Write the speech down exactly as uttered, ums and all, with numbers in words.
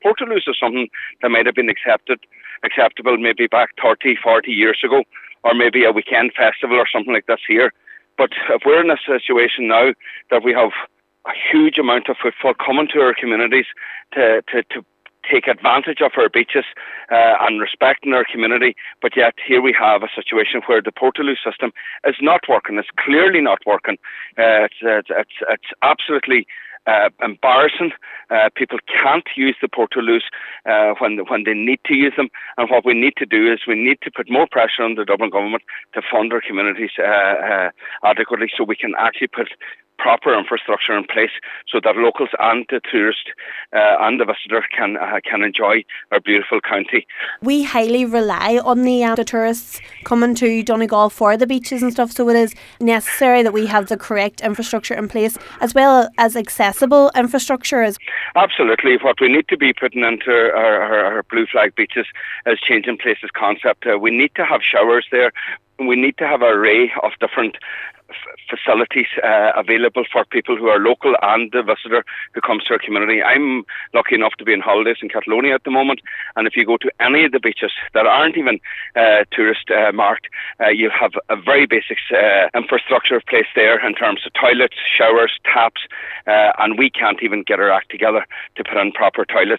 Portaloos is something that might have been accepted, acceptable maybe back thirty, forty years ago, or maybe a weekend festival or something like this here. But if we're in a situation now that we have a huge amount of footfall coming to our communities to, to, to take advantage of our beaches uh, and respecting our community, but yet here we have a situation where the Portaloo system is not working. It's clearly not working. Uh, it's, it's, it's, it's absolutely uh, embarrassing. Uh, people can't use the Portaloos uh, when, when they need to use them. And what we need to do is we need to put more pressure on the Dublin government to fund our communities uh, uh, adequately, so we can actually put proper infrastructure in place so that locals and the tourist uh, and the visitor can uh, can enjoy our beautiful county. We highly rely on the, uh, the tourists coming to Donegal for the beaches and stuff, so it is necessary that we have the correct infrastructure in place as well as accessible infrastructure. Absolutely. What we need to be putting into our, our, our blue flag beaches is changing places concept. Uh, we need to have showers there. We need to have an array of different facilities uh, available for people who are local and the visitor who comes to our community. I'm lucky enough to be on holidays in Catalonia at the moment, and if you go to any of the beaches that aren't even uh, tourist uh, marked, uh, you'll have a very basic uh, infrastructure placed there in terms of toilets, showers, taps, uh, and we can't even get our act together to put in proper toilets